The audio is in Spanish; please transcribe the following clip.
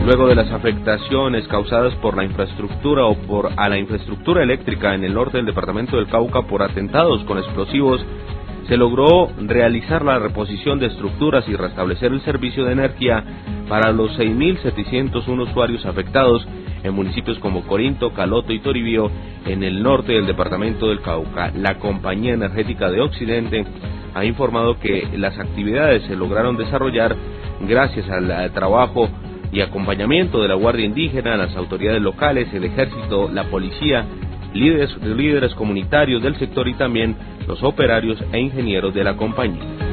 Luego de las afectaciones causadas por la infraestructura a la infraestructura eléctrica en el norte del departamento del Cauca por atentados con explosivos, se logró realizar la reposición de estructuras y restablecer el servicio de energía para los 6.701 usuarios afectados en municipios como Corinto, Caloto y Toribío, en el norte del departamento del Cauca. La Compañía Energética de Occidente ha informado que las actividades se lograron desarrollar gracias al trabajo y acompañamiento de la Guardia Indígena, las autoridades locales, el ejército, la policía, líderes comunitarios del sector y también los operarios e ingenieros de la compañía.